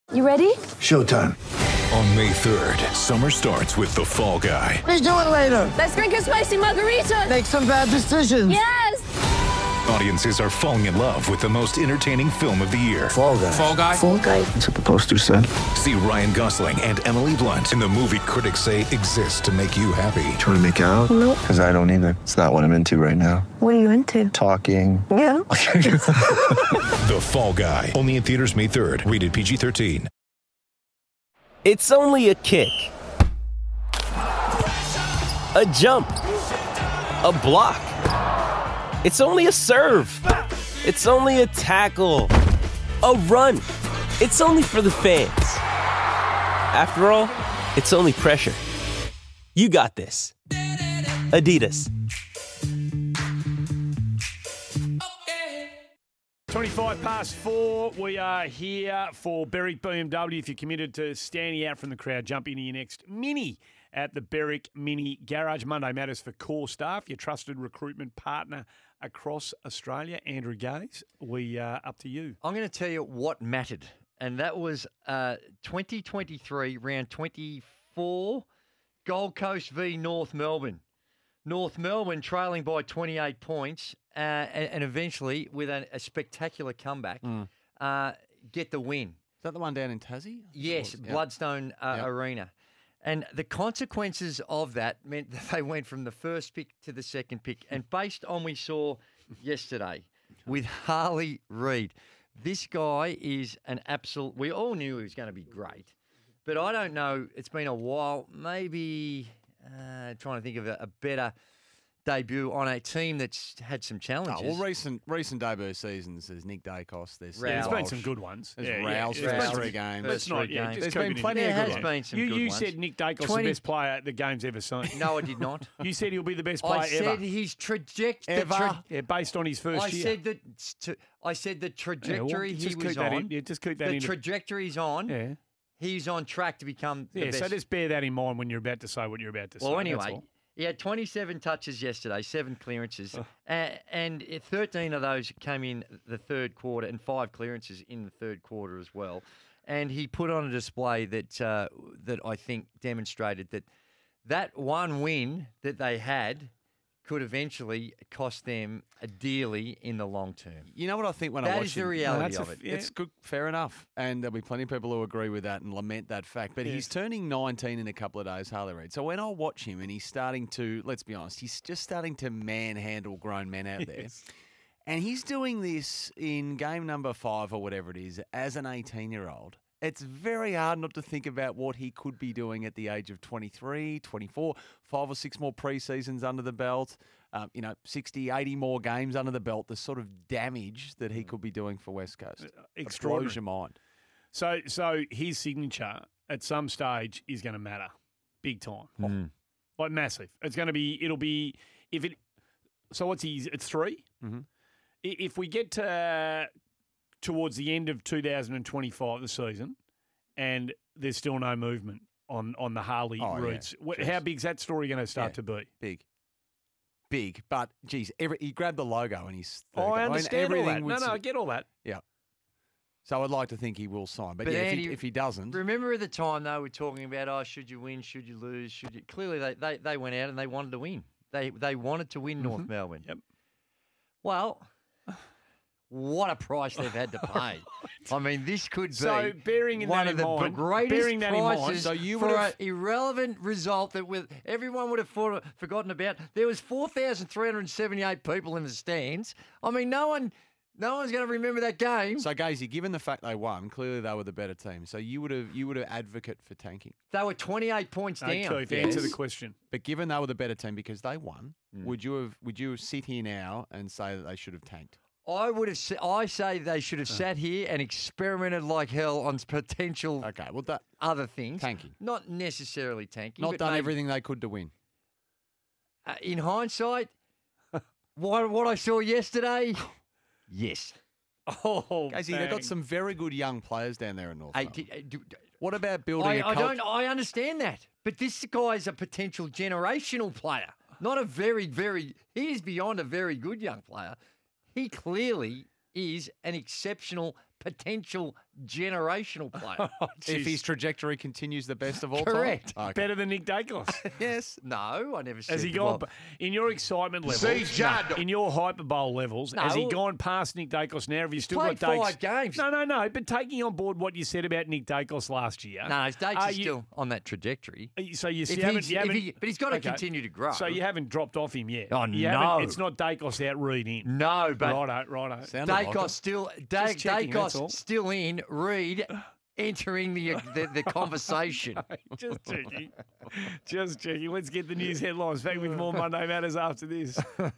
You ready? Showtime. On May 3rd, summer starts with The Fall Guy. Let's do it later. Let's drink a spicy margarita. Make some bad decisions. Yes! Audiences are falling in love with the most entertaining film of the year. Fall Guy. Fall Guy? Fall guy. That's what the poster said. See Ryan Gosling and Emily Blunt in the movie critics say exists to make you happy. Trying to make it out? Nope. Because I don't either. It's not what I'm into right now. What are you into? Talking. Yeah. The Fall Guy. Only in theaters May 3rd. Rated PG-13. It's only a kick, a jump, a block. It's only a serve. It's only a tackle, a run. It's only for the fans. After all, it's only pressure. You got this. Adidas. 4:25. We are here for Berwick BMW. If you're committed to standing out from the crowd, jump into your next Mini at the Berwick Mini Garage. Monday matters for core staff, your trusted recruitment partner across Australia. Andrew Gaze, we are up to you. I'm going to tell you what mattered, and that was 2023, round 24, Gold Coast v North Melbourne. North Melbourne trailing by 28 points and eventually, with a spectacular comeback, get the win. Is that the one down in Tassie? Yes, Bloodstone Arena. And the consequences of that meant that they went from the first pick to the second pick. And based on we saw yesterday with Harley Reid, this guy is an absolute... We all knew he was going to be great. But I don't know. It's been a while. Maybe trying to think of a better debut on a team that's had some challenges. Oh, well, recent debut seasons, there's Nick Dacos, there's There's been some good ones. There's Rouse, Rouse. 3 games. Let's not, games. just There's been keep it plenty in. of There good has ones. been some good You ones. said Nick Dacos the best player the game's ever seen. No, I did not. You said he'll be the best player I said ever. his trajectory. Yeah, based on his first year. I said the Yeah, trajectory well, he just was keep that on. in. Yeah, just keep that The in. trajectory he's on. Yeah. He's on track to become the Yeah, best. so just bear that in mind when you're about to say what you're about to say. Well, that's anyway, all. he had 27 touches yesterday, 7 clearances, and 13 of those came in the third quarter and 5 clearances in the third quarter as well. And he put on a display that that I think demonstrated that one win that they had could eventually cost them dearly in the long term. You know what I think when I That watch is the him? reality of it. It's good, fair enough. And there'll be plenty of people who agree with that and lament that fact. But he's turning 19 in a couple of days, Harley Reid. So when I watch him and he's starting to, let's be honest, he's just starting to manhandle grown men out there. And he's doing this in game number 5 or whatever it is as an 18-year-old. It's very hard not to think about what he could be doing at the age of 23, 24, 5 or 6 more pre-seasons under the belt, 60, 80 more games under the belt, the sort of damage that he could be doing for West Coast. It blows your mind. So his signature at some stage is going to matter big time. Like massive. So what's it's 3? Mm-hmm. If we get towards the end of 2025, the season, and there's still no movement on the Harley routes, how big's that story going to start to be? Big. But, geez, he grabbed the logo and he's... I understand all that. everything No, I get all that. Yeah. So I'd like to think he will sign. But yeah, Andy, if he doesn't... Remember at the time they were talking about, should you win, should you lose, Clearly they went out and they wanted to win. They wanted to win North Melbourne. Yep. Well... What a price they've had to pay. I mean, this could be bearing one that of in the mind, greatest bearing that in mind, prices so you for would an have- irrelevant result that everyone would have forgotten about. There was 4,378 people in the stands. I mean, no one's going to remember that game. So, Gazy, given the fact they won, clearly they were the better team. So you would have advocate for tanking. They were 28 points down. Okay, answer the question. But given they were the better team because they won, would you sit here now and say that they should have tanked? I say they should have sat here and experimented like hell on potential other things. Tanking. Not necessarily tanking. Not but done maybe, everything they could to win. In hindsight, what I saw yesterday, yes. Oh, Gazy, they've got some very good young players down there in North Melbourne. What about I building a culture? I understand that. But this guy's a potential generational player. Not a very, very... He is beyond a very good young player. He clearly is an exceptional potential generational player. If his trajectory continues the best of all Correct. time? Okay. Better than Nick Dacos. Yes. No, I never said Has he that. gone in your excitement levels? In your hyperbole levels, has he gone past Nick Dacos now? Have you still Played got Dakes? 5 games. No. But taking on board what you said about Nick Dacos last year. No, his dates are still on that trajectory. So you If haven't, he's- but he's got to continue to grow. So you haven't dropped off him yet. Oh, You no. haven't- It's not Dacos out, Reed in. No, but Righto. Sounded like Dacos it. still Just checking, that's all. Dacos still in. Reed entering the conversation. Just checking. Let's get the news headlines. Back with more Monday Matters after this.